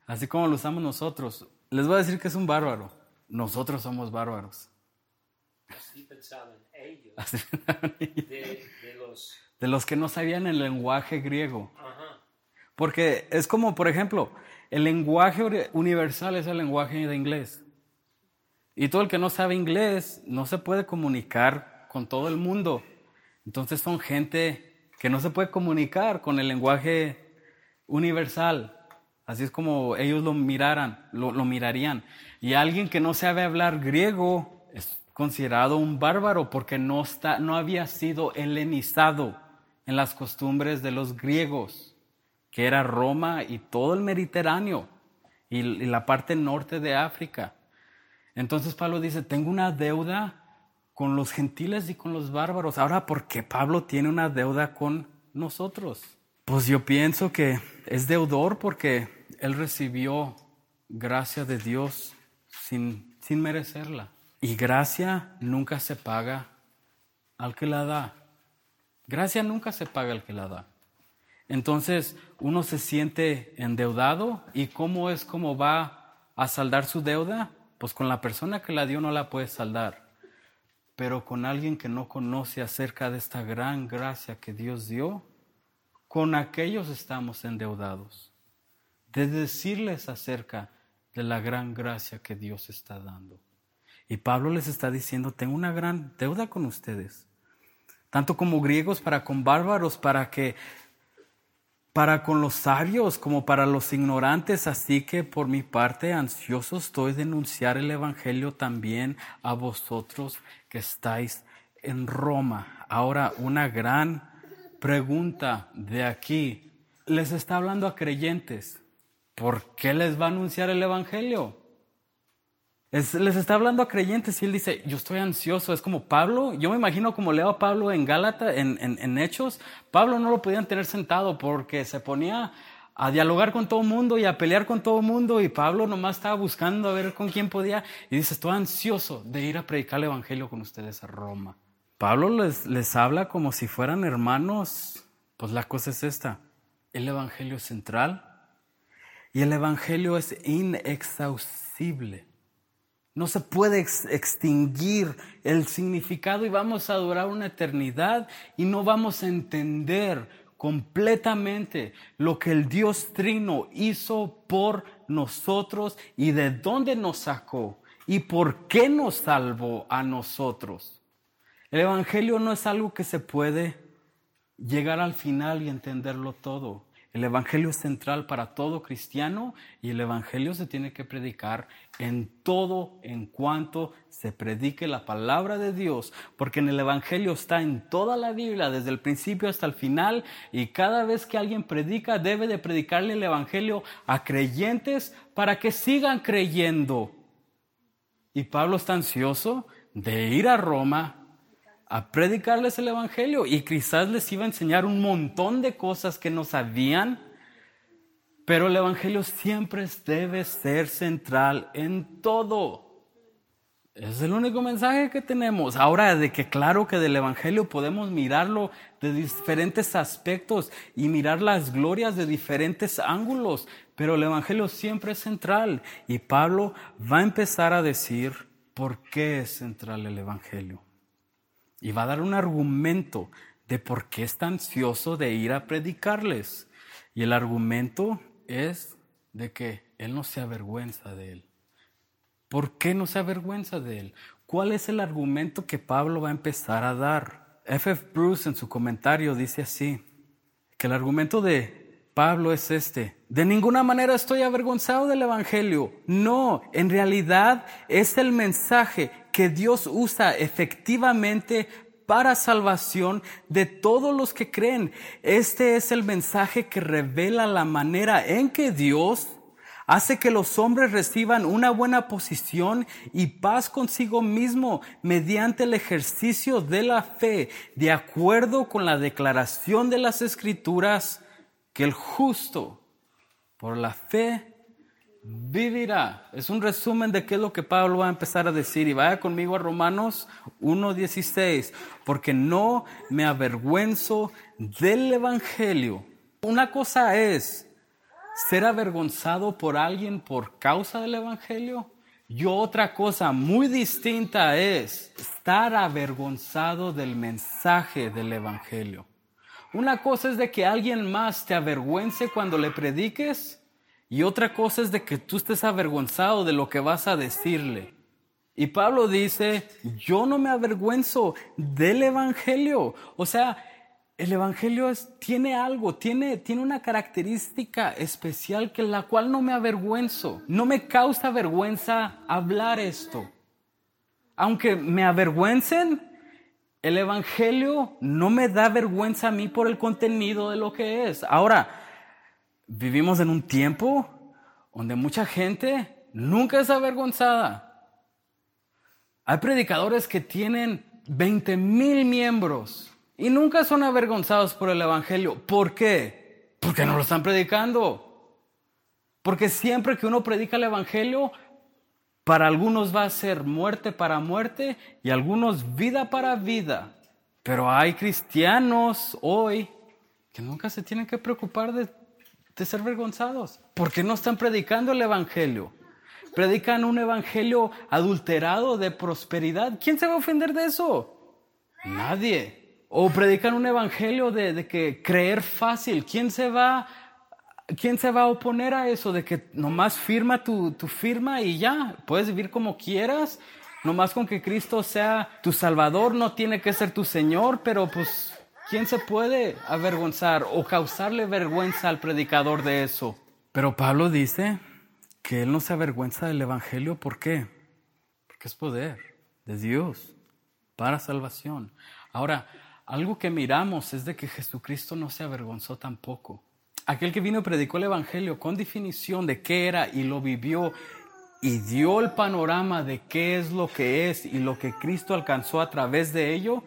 así como lo usamos nosotros. Les voy a decir que es un bárbaro. Nosotros somos bárbaros. Así pensaban ellos. Así pensaban ellos. De, de los... De los que no sabían el lenguaje griego. Ajá. Porque es como, por ejemplo, el lenguaje universal es el lenguaje de inglés. Y todo el que no sabe inglés no se puede comunicar con todo el mundo. Entonces son gente que no se puede comunicar con el lenguaje universal. Así es como ellos lo miraran, lo, lo mirarían. Y alguien que no sabe hablar griego es considerado un bárbaro porque no, está, no había sido helenizado en las costumbres de los griegos, que era Roma y todo el Mediterráneo y, y la parte norte de África. Entonces Pablo dice, tengo una deuda con los gentiles y con los bárbaros. Ahora, ¿por qué Pablo tiene una deuda con nosotros? Pues yo pienso que es deudor porque él recibió gracia de Dios sin, sin merecerla. Y gracia nunca se paga al que la da. Gracia nunca se paga al que la da. Entonces uno se siente endeudado. ¿Y cómo es cómo va a saldar su deuda? Pues con la persona que la dio no la puede saldar. Pero con alguien que no conoce acerca de esta gran gracia que Dios dio, con aquellos estamos endeudados. De decirles acerca de la gran gracia que Dios está dando. Y Pablo les está diciendo, tengo una gran deuda con ustedes. Tanto como griegos para con bárbaros, para que para con los sabios como para los ignorantes, así que por mi parte ansioso estoy de denunciar el evangelio también a vosotros que estáis en Roma. Ahora, una gran pregunta de aquí. Les está hablando a creyentes. ¿Por qué les va a anunciar el evangelio? Es, les está hablando a creyentes y él dice, yo estoy ansioso. Es como Pablo, yo me imagino como leo a Pablo en Gálatas, en, en, en Hechos. Pablo no lo podían tener sentado porque se ponía a dialogar con todo el mundo y a pelear con todo el mundo. Y Pablo nomás estaba buscando a ver con quién podía. Y dice, estoy ansioso de ir a predicar el evangelio con ustedes a Roma. Pablo les, les habla como si fueran hermanos. Pues la cosa es esta, el evangelio es central y el evangelio es inexhaustible. No se puede ex- extinguir el significado y vamos a durar una eternidad y no vamos a entender completamente lo que el Dios Trino hizo por nosotros y de dónde nos sacó y por qué nos salvó a nosotros. El evangelio no es algo que se puede llegar al final y entenderlo todo. El evangelio es central para todo cristiano y el evangelio se tiene que predicar en todo en cuanto se predique la palabra de Dios, porque en el evangelio está en toda la Biblia, desde el principio hasta el final, y cada vez que alguien predica debe de predicarle el evangelio a creyentes para que sigan creyendo. Y Pablo está ansioso de ir a Roma a predicarles el evangelio y quizás les iba a enseñar un montón de cosas que no sabían, pero el evangelio siempre debe ser central en todo. Es el único mensaje que tenemos. Ahora, de que claro que del evangelio podemos mirarlo de diferentes aspectos y mirar las glorias de diferentes ángulos, pero el evangelio siempre es central. Y Pablo va a empezar a decir por qué es central el evangelio. Y va a dar un argumento de por qué está ansioso de ir a predicarles. Y el argumento es de que él no se avergüenza de él. ¿Por qué no se avergüenza de él? ¿Cuál es el argumento que Pablo va a empezar a dar? F F Bruce en su comentario dice así, que el argumento de Pablo es este: de ninguna manera estoy avergonzado del evangelio. No, en realidad es el mensaje que Dios usa efectivamente para salvación de todos los que creen. Este es el mensaje que revela la manera en que Dios hace que los hombres reciban una buena posición y paz consigo mismo mediante el ejercicio de la fe, de acuerdo con la declaración de las Escrituras, que el justo por la fe vivirá. Es un resumen de qué es lo que Pablo va a empezar a decir. Y vaya conmigo a Romanos uno dieciséis. Porque no me avergüenzo del evangelio. Una cosa es ser avergonzado por alguien por causa del evangelio. Y otra cosa muy distinta es estar avergonzado del mensaje del evangelio. Una cosa es de que alguien más te avergüence cuando le prediques, y otra cosa es de que tú estés avergonzado de lo que vas a decirle. Y Pablo dice, yo no me avergüenzo del evangelio. O sea, el evangelio es, tiene algo, tiene, tiene una característica especial que la cual no me avergüenzo. No me causa vergüenza hablar esto. Aunque me avergüencen, el evangelio no me da vergüenza a mí por el contenido de lo que es. Ahora, vivimos en un tiempo donde mucha gente nunca es avergonzada. Hay predicadores que tienen veinte mil miembros y nunca son avergonzados por el evangelio. ¿Por qué? Porque no lo están predicando. Porque siempre que uno predica el evangelio, para algunos va a ser muerte para muerte y algunos vida para vida. Pero hay cristianos hoy que nunca se tienen que preocupar de, de ser avergonzados, porque no están predicando el evangelio. Predican un evangelio adulterado de prosperidad. ¿Quién se va a ofender de eso? Nadie. O predican un evangelio de, de que creer fácil. ¿Quién se va, quién se va a oponer a eso? De que nomás firma tu, tu firma y ya. Puedes vivir como quieras. Nomás con que Cristo sea tu Salvador. No tiene que ser tu Señor. Pero pues, ¿quién se puede avergonzar o causarle vergüenza al predicador de eso? Pero Pablo dice que él no se avergüenza del evangelio. ¿Por qué? Porque es poder de Dios para salvación. Ahora, algo que miramos es de que Jesucristo no se avergonzó tampoco. Aquel que vino y predicó el evangelio con definición de qué era y lo vivió y dio el panorama de qué es lo que es y lo que Cristo alcanzó a través de ello.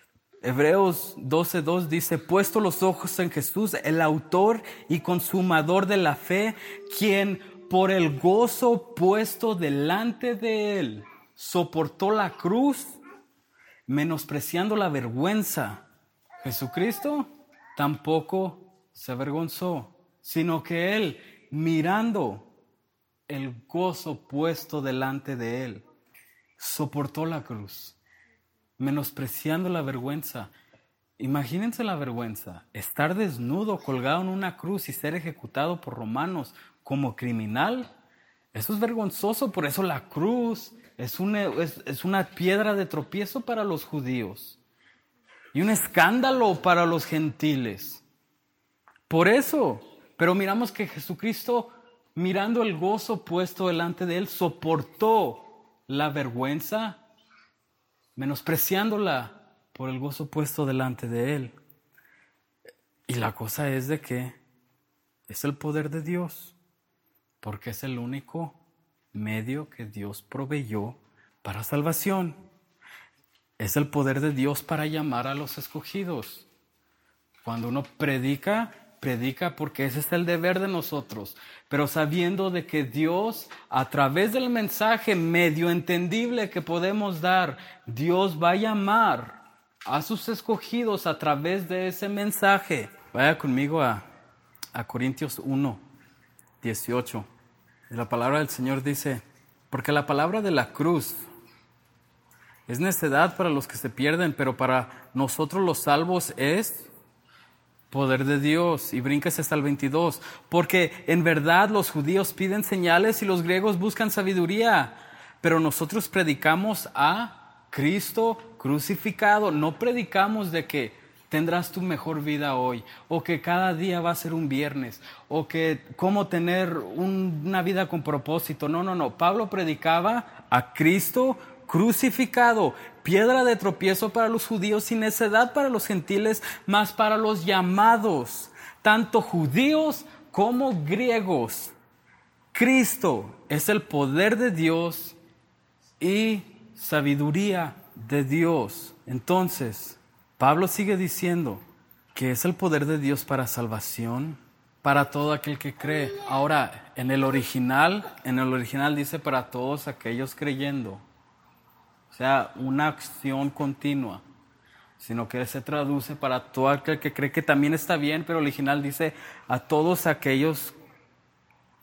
Hebreos doce dos dice, puesto los ojos en Jesús, el autor y consumador de la fe, quien por el gozo puesto delante de él soportó la cruz, menospreciando la vergüenza. Jesucristo tampoco se avergonzó, sino que él, mirando el gozo puesto delante de él, soportó la cruz, menospreciando la vergüenza. Imagínense la vergüenza, estar desnudo, colgado en una cruz y ser ejecutado por romanos como criminal. Eso es vergonzoso, por eso la cruz es una, es, es una piedra de tropiezo para los judíos y un escándalo para los gentiles. Por eso, pero miramos que Jesucristo, mirando el gozo puesto delante de él, soportó la vergüenza, menospreciándola por el gozo puesto delante de él. Y la cosa es de que es el poder de Dios, porque es el único medio que Dios proveyó para salvación. Es el poder de Dios para llamar a los escogidos. Cuando uno predica, predica porque ese es el deber de nosotros, pero sabiendo de que Dios, a través del mensaje medio entendible que podemos dar, Dios va a llamar a sus escogidos a través de ese mensaje. Vaya conmigo a, a Corintios uno, dieciocho. Y la palabra del Señor dice, porque la palabra de la cruz es necedad para los que se pierden, pero para nosotros los salvos es poder de Dios. Y bríncase hasta el veintidós. Porque en verdad los judíos piden señales y los griegos buscan sabiduría, pero nosotros predicamos a Cristo crucificado. No predicamos de que tendrás tu mejor vida hoy, o que cada día va a ser un viernes, o que cómo tener un, una vida con propósito. No, no, no. Pablo predicaba a Cristo crucificado, piedra de tropiezo para los judíos y necedad para los gentiles, mas para los llamados, tanto judíos como griegos, Cristo es el poder de Dios y sabiduría de Dios. Entonces, Pablo sigue diciendo que es el poder de Dios para salvación, para todo aquel que cree. Ahora, en el original, en el original dice para todos aquellos creyendo. O sea, una acción continua, sino que se traduce para todo aquel que cree, que también está bien, pero el original dice a todos aquellos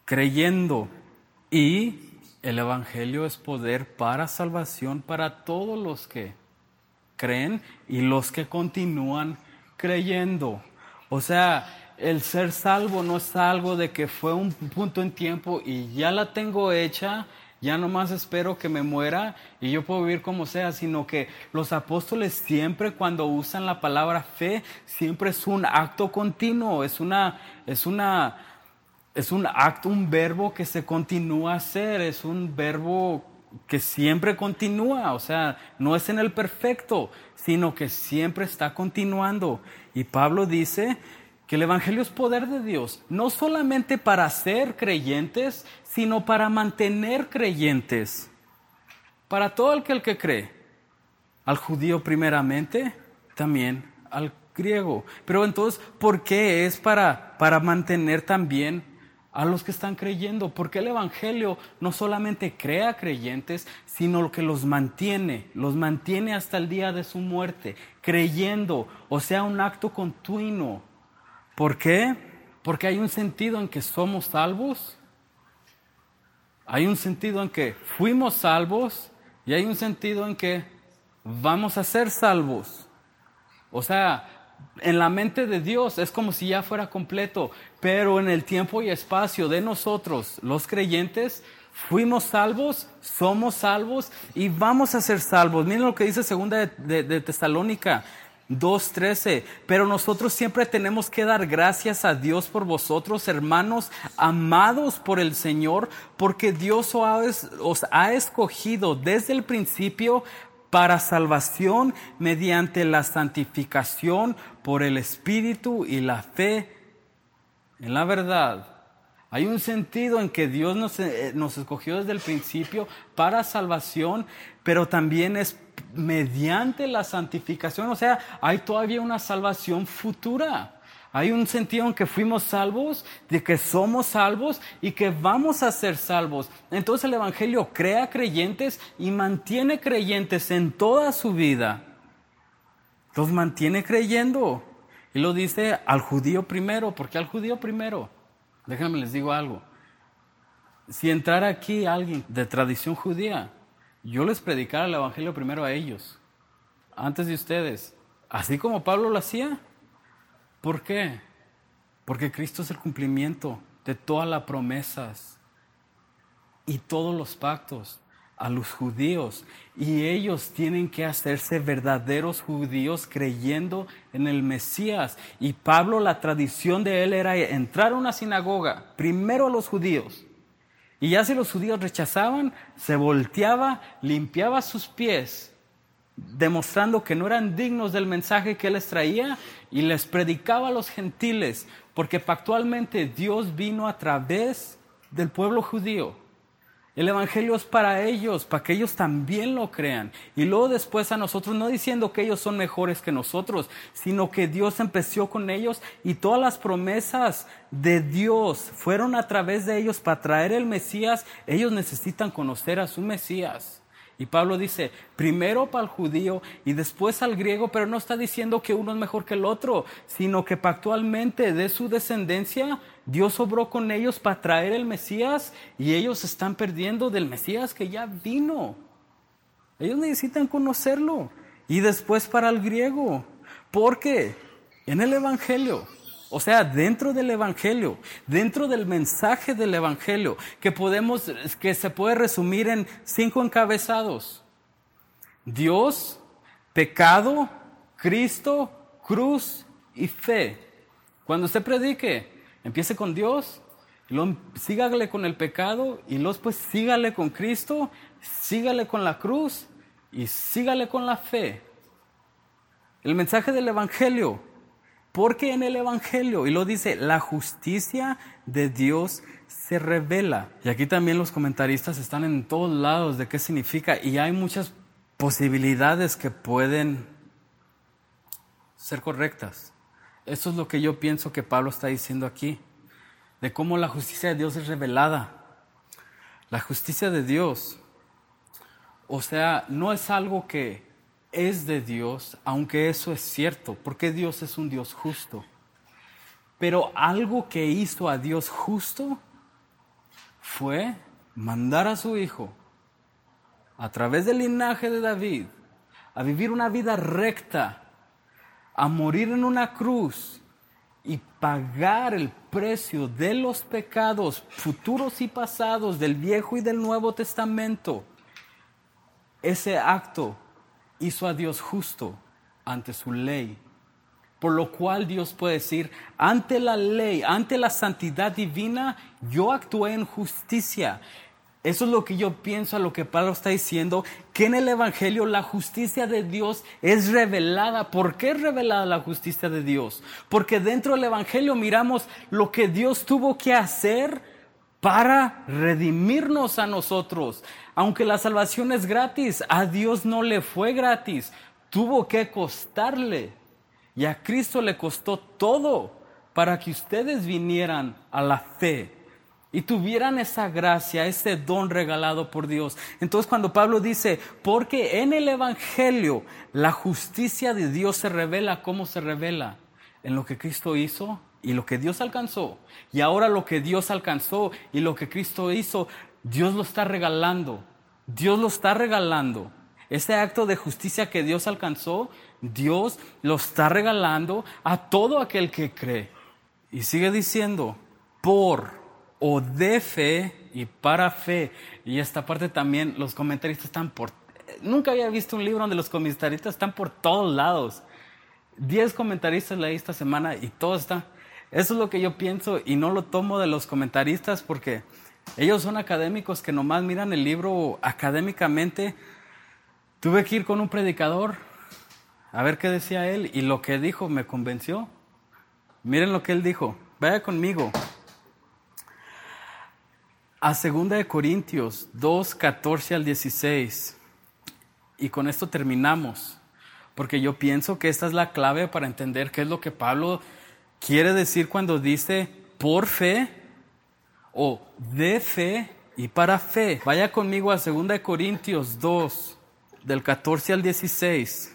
creyendo. Y el Evangelio es poder para salvación para todos los que creen y los que continúan creyendo. O sea, el ser salvo no es algo de que fue un punto en tiempo y ya la tengo hecha, ya nomás espero que me muera y yo puedo vivir como sea, sino que los apóstoles siempre cuando usan la palabra fe, siempre es un acto continuo, es una, es una, es un acto, un verbo que se continúa a hacer, es un verbo que siempre continúa, o sea, no es en el perfecto, sino que siempre está continuando. Y Pablo dice que el Evangelio es poder de Dios, no solamente para ser creyentes, sino para mantener creyentes. Para todo aquel que cree, al judío primeramente, también al griego. Pero entonces, ¿por qué es para, para mantener también a los que están creyendo? Porque el Evangelio no solamente crea creyentes, sino que los mantiene, los mantiene hasta el día de su muerte, creyendo, o sea, un acto continuo. ¿Por qué? Porque hay un sentido en que somos salvos, hay un sentido en que fuimos salvos y hay un sentido en que vamos a ser salvos. O sea, en la mente de Dios es como si ya fuera completo, pero en el tiempo y espacio de nosotros, los creyentes, fuimos salvos, somos salvos y vamos a ser salvos. Miren lo que dice segunda de, de, de Tesalónica dos trece, pero nosotros siempre tenemos que dar gracias a Dios por vosotros, hermanos, amados por el Señor, porque Dios os ha escogido desde el principio para salvación mediante la santificación por el Espíritu y la fe en la verdad. Hay un sentido en que Dios nos, eh, nos escogió desde el principio para salvación, pero también es mediante la santificación. O sea, hay todavía una salvación futura. Hay un sentido en que fuimos salvos, de que somos salvos y que vamos a ser salvos. Entonces el Evangelio crea creyentes y mantiene creyentes en toda su vida. Los mantiene creyendo. Y lo dice al judío primero. ¿Por qué al judío primero? Déjenme les digo algo. Si entrara aquí alguien de tradición judía, yo les predicara el Evangelio primero a ellos, antes de ustedes. Así como Pablo lo hacía. ¿Por qué? Porque Cristo es el cumplimiento de todas las promesas y todos los pactos a los judíos. Y ellos tienen que hacerse verdaderos judíos creyendo en el Mesías. Y Pablo, la tradición de él era entrar a una sinagoga, primero a los judíos. Y ya si los judíos rechazaban, se volteaba, limpiaba sus pies, demostrando que no eran dignos del mensaje que él les traía, y les predicaba a los gentiles, porque pactualmente Dios vino a través del pueblo judío. El Evangelio es para ellos, para que ellos también lo crean. Y luego después a nosotros, no diciendo que ellos son mejores que nosotros, sino que Dios empezó con ellos y todas las promesas de Dios fueron a través de ellos para traer el Mesías. Ellos necesitan conocer a su Mesías. Y Pablo dice, primero para el judío y después al griego, pero no está diciendo que uno es mejor que el otro, sino que pactualmente de su descendencia, Dios obró con ellos para traer el Mesías y ellos están perdiendo del Mesías que ya vino. Ellos necesitan conocerlo. Y después para el griego, porque en el Evangelio, o sea, dentro del Evangelio, dentro del mensaje del Evangelio, que podemos, que se puede resumir en cinco encabezados: Dios, pecado, Cristo, cruz y fe. Cuando usted predique, empiece con Dios, y luego sígale con el pecado, y luego pues sígale con Cristo, sígale con la cruz y sígale con la fe. El mensaje del Evangelio. Porque en el Evangelio, y lo dice, la justicia de Dios se revela. Y aquí también los comentaristas están en todos lados de qué significa. Y hay muchas posibilidades que pueden ser correctas. Eso es lo que yo pienso que Pablo está diciendo aquí. De cómo la justicia de Dios es revelada. La justicia de Dios, o sea, no es algo que es de Dios, aunque eso es cierto, porque Dios es un Dios justo. Pero algo que hizo a Dios justo fue mandar a su Hijo a través del linaje de David a vivir una vida recta, a morir en una cruz y pagar el precio de los pecados futuros y pasados del Viejo y del Nuevo Testamento. Ese acto hizo a Dios justo ante su ley, por lo cual Dios puede decir, ante la ley, ante la santidad divina, yo actué en justicia. Eso es lo que yo pienso, a lo que Pablo está diciendo, que en el Evangelio la justicia de Dios es revelada. ¿Por qué es revelada la justicia de Dios? Porque dentro del Evangelio miramos lo que Dios tuvo que hacer para redimirnos a nosotros. Aunque la salvación es gratis, a Dios no le fue gratis, tuvo que costarle. Y a Cristo le costó todo para que ustedes vinieran a la fe y tuvieran esa gracia, ese don regalado por Dios. Entonces cuando Pablo dice, porque en el Evangelio la justicia de Dios se revela, ¿cómo se revela? En lo que Cristo hizo y lo que Dios alcanzó. Y ahora lo que Dios alcanzó y lo que Cristo hizo, Dios lo está regalando. Dios lo está regalando. Ese acto de justicia que Dios alcanzó, Dios lo está regalando a todo aquel que cree. Y sigue diciendo, por o de fe y para fe. Y esta parte también, los comentaristas están por... Nunca había visto un libro donde los comentaristas están por todos lados. Diez comentaristas leí esta semana y todos están... Eso es lo que yo pienso y no lo tomo de los comentaristas porque ellos son académicos que nomás miran el libro académicamente. Tuve que ir con un predicador a ver qué decía él y lo que dijo me convenció. Miren lo que él dijo. Vaya conmigo a segunda de Corintios dos, catorce al dieciséis. Y con esto terminamos, porque yo pienso que esta es la clave para entender qué es lo que Pablo quiere decir cuando dice por fe o de fe y para fe. Vaya conmigo a segunda de Corintios dos, del catorce al dieciséis.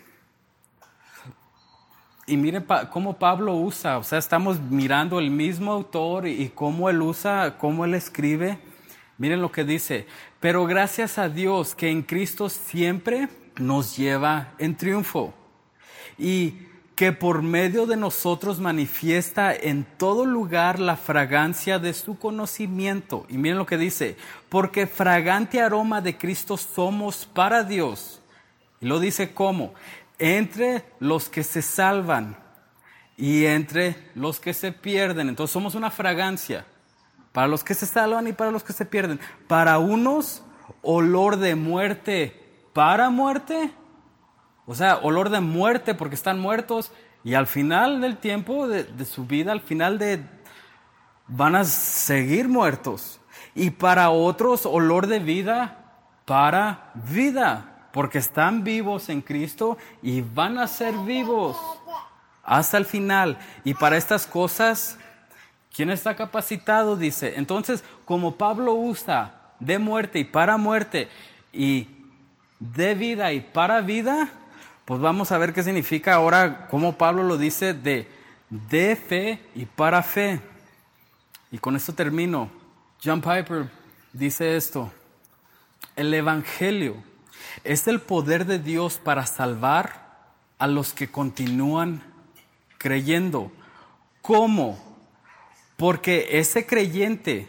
Y miren pa- cómo Pablo usa, o sea, estamos mirando el mismo autor y, y cómo él usa, cómo él escribe. Miren lo que dice, pero gracias a Dios que en Cristo siempre nos lleva en triunfo y que por medio de nosotros manifiesta en todo lugar la fragancia de su conocimiento. Y miren lo que dice, porque fragante aroma de Cristo somos para Dios. Y lo dice ¿cómo? Entre los que se salvan y entre los que se pierden. Entonces somos una fragancia para los que se salvan y para los que se pierden. Para unos, olor de muerte para muerte. O sea, olor de muerte porque están muertos. Y al final del tiempo de, de su vida, al final de... van a seguir muertos. Y para otros, olor de vida para vida. Porque están vivos en Cristo y van a ser vivos hasta el final. Y para estas cosas... ¿quién está capacitado? Dice. Entonces, como Pablo usa de muerte y para muerte y de vida y para vida, pues vamos a ver qué significa ahora, como Pablo lo dice, de, de fe y para fe. Y con esto termino. John Piper dice esto: el Evangelio es el poder de Dios para salvar a los que continúan creyendo. ¿Cómo? Porque ese creyente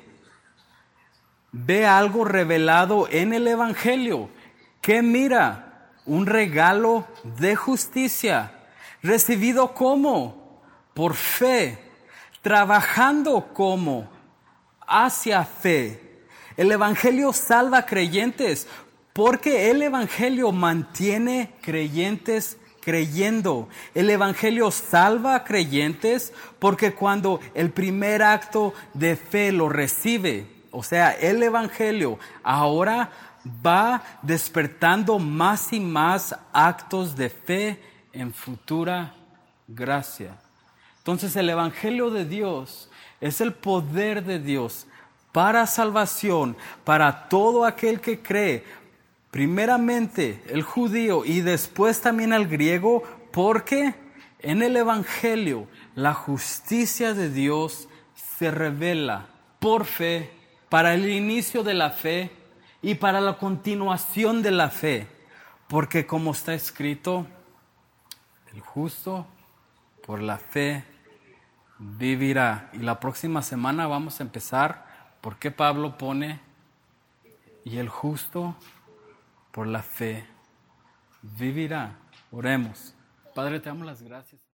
ve algo revelado en el Evangelio. ¿Qué mira? Un regalo de justicia. ¿Recibido cómo? Por fe. Trabajando cómo? Hacia fe. El Evangelio salva creyentes porque el Evangelio mantiene creyentes creyendo. El Evangelio salva a creyentes porque cuando el primer acto de fe lo recibe, o sea, el Evangelio ahora va despertando más y más actos de fe en futura gracia. Entonces el Evangelio de Dios es el poder de Dios para salvación, para todo aquel que cree. Primeramente el judío y después también al griego, porque en el Evangelio la justicia de Dios se revela por fe para el inicio de la fe y para la continuación de la fe. Porque como está escrito, el justo por la fe vivirá. Y la próxima semana vamos a empezar por qué Pablo pone y el justo por la fe vivirá. Oremos. Padre, te damos las gracias.